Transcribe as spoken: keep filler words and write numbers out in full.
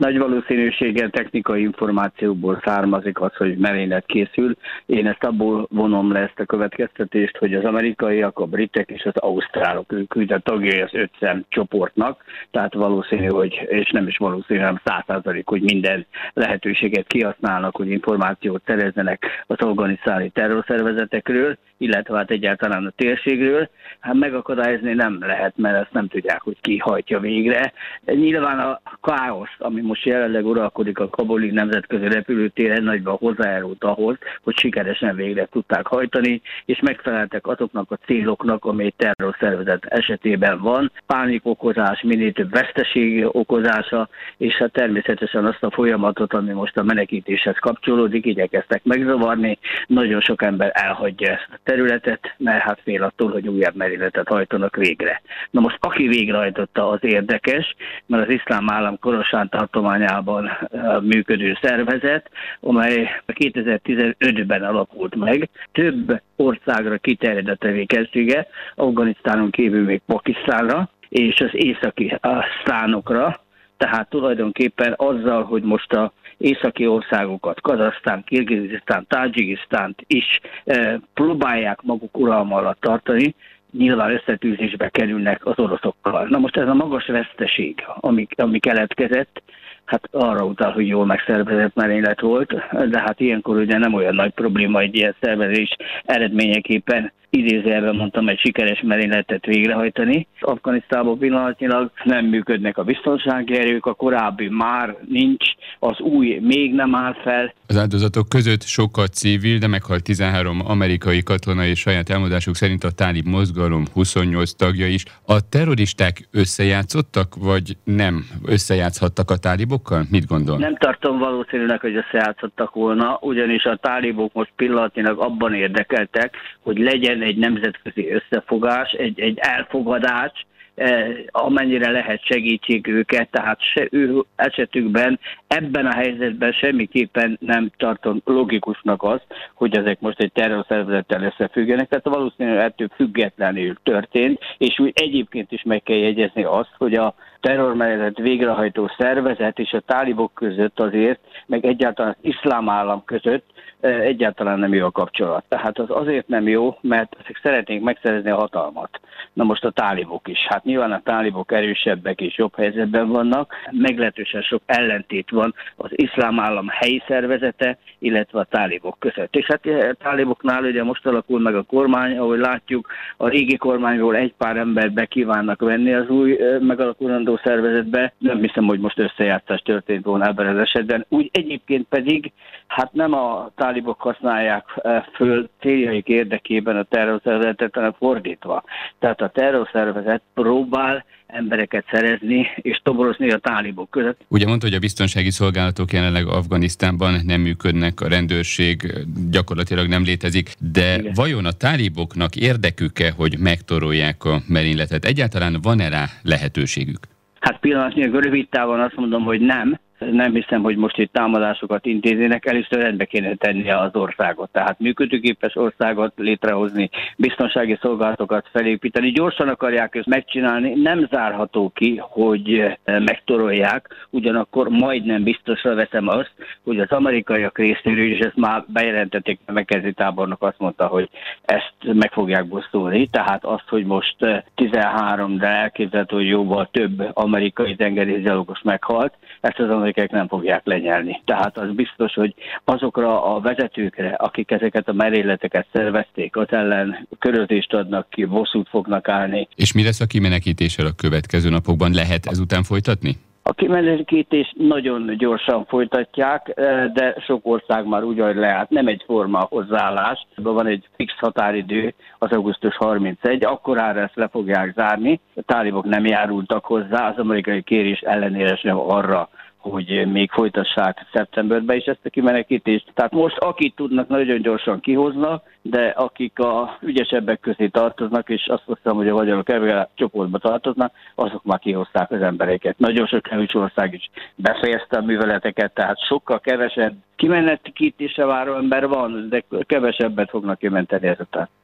Nagy valószínűséggel technikai információból származik az, hogy merénylet készül. Én ezt abból vonom le ezt a következtetést, hogy az amerikaiak, a britek és az ausztrálok, ők ugye tagjai az öt szem csoportnak, tehát valószínű, hogy, és nem is valószínű, hanem száz százalék, hogy minden lehetőséget kihasználnak, hogy információt szerezzenek az afganisztáni terrorszervezetekről, illetve hát egyáltalán a térségről. Hát megakadályozni nem lehet, mert ezt nem tudják, hogy ki hajtja végre. Nyilván a káosz, ami most jelenleg uralkodik a kabuli nemzetközi repülőtéren, nagyban hozzájárult ahhoz, hogy sikeresen végre tudták hajtani, és megfeleltek azoknak a céloknak, amely terrorszervezet esetében van. Pánikokozás, minél több veszteség okozása, és hát természetesen azt a folyamatot, ami most a menekítéshez kapcsolódik, igyekeztek megzavarni. Nagyon sok ember elhagyja ezt a területet, mert hát fél attól, hogy újabb merényletet hajtanak végre. Na most aki végrehajtotta, az érdekes, mert az Iszlám Állam Khorasan tartományában működő szervezet, amely kétezer-tizenötben alakult meg, több országra kiterjed a tevékenysége, Afganisztánon kívül még Pakisztánra és az északi sztánokra, tehát tulajdonképpen azzal, hogy most a északi országokat, Kazahsztán, Kirgizisztán, Tadzsikisztánt is e, próbálják maguk uralma alatt tartani, nyilván összetűzésbe kerülnek az oroszokkal. Na most ez a magas veszteség, ami, ami keletkezett, hát arra utal, hogy jól megszervezett merénylet volt, de hát ilyenkor ugye nem olyan nagy probléma egy ilyen szervezés eredményeképpen, idézőjelben mondtam, egy sikeres merényletet végrehajtani. Afganisztánban pillanatnyilag nem működnek a biztonsági erők, a korábbi már nincs, az új még nem áll fel. Az áldozatok között sokkal civil, de meghalt tizenhárom amerikai katona, és saját elmondásuk szerint a tálib mozgalom huszonnyolc tagja is. A terroristák összejátszottak, vagy nem összejátszhattak a tálibokkal? Mit gondol? Nem tartom valószínűleg, hogy összejátszottak volna, ugyanis a tálibok most pillanatnyilag abban érdekeltek, hogy legyen egy nemzetközi összefogás, egy, egy elfogadás, eh, amennyire lehet segítség őket, tehát se ő esetükben ebben a helyzetben semmiképpen nem tartom logikusnak azt, hogy ezek most egy terrorszervezettel összefüggenek, tehát valószínűleg ettől függetlenül történt, és úgy egyébként is meg kell jegyezni azt, hogy a terrormerénylet végrehajtó szervezet és a tálibok között azért, meg egyáltalán az iszlám állam között egyáltalán nem jó a kapcsolat. Tehát az azért nem jó, mert ezek szeretnék megszerezni a hatalmat. Na most a tálibok is. Hát nyilván a tálibok erősebbek és jobb helyzetben vannak. Meglehetősen sok ellentét van az iszlám állam helyi szervezete, illetve a tálibok között. És hát a táliboknál ugye most alakul meg a kormány, ahogy látjuk, a régi kormányból egy pár ember be kívánnak venni az új megalakulandó szervezetbe. Nem hiszem, hogy most összejátszás történt volna ebben az esetben. Úgy egyébként pedig, hát nem a tálibok használják föl céljaik érdekében a terrorszervezetet, hanem fordítva. Tehát a terrorszervezet próbál embereket szerezni és toborozni a tálibok között. Ugye mondta, hogy a biztonsági szolgálatok jelenleg Afganisztánban nem működnek, a rendőrség gyakorlatilag nem létezik, de igen, vajon a táliboknak érdekük-e, hogy megtorolják a merényletet? Egyáltalán van-e rá lehetőségük? Hát pillanatnyilag rövid távon azt mondom, hogy nem. Nem hiszem, hogy most itt támadásokat intéznének, először rendbe kéne tennie az országot. Tehát működőképes országot létrehozni, biztonsági szolgálatokat felépíteni. Gyorsan akarják ezt megcsinálni, nem zárható ki, hogy megtorolják, ugyanakkor majdnem biztosra veszem azt, hogy az amerikaiak részéről, és ezt már bejelentették, a McKenzie tábornok azt mondta, hogy ezt meg fogják bosszulni. Tehát azt, hogy most tizenhárom, de elképzelhető, hogy jóval több amerikai tengerészgyalogos meghalt, ezt az amerikaiak nem fogják lenyelni. Tehát az biztos, hogy azokra a vezetőkre, akik ezeket a merényleteket szervezték, az ellen körözést adnak ki, bosszút fognak állni. És mi lesz a kimenekítéssel a következő napokban? Lehet ezután folytatni? A kimenekítést nagyon gyorsan folytatják, de sok ország már úgy leállt, nem egyforma a hozzáállás. Van egy fix határidő, az augusztus harmincegy, akkorára ezt le fogják zárni. A tálibok nem járultak hozzá, az amerikai kérés ellenére sem arra, hogy még folytassák szeptemberben is ezt a kimenekítést. Tehát most akit tudnak, nagyon gyorsan kihoznak, de akik a ügyesebbek közé tartoznak, és azt hiszem, hogy a magyarok ebben csoportba tartoznak, azok már kihozták az embereket. Nagyon sok ország is befejezte a műveleteket, tehát sokkal kevesebb kimenekítésre váró ember van, de kevesebbet fognak kimenteni ezután.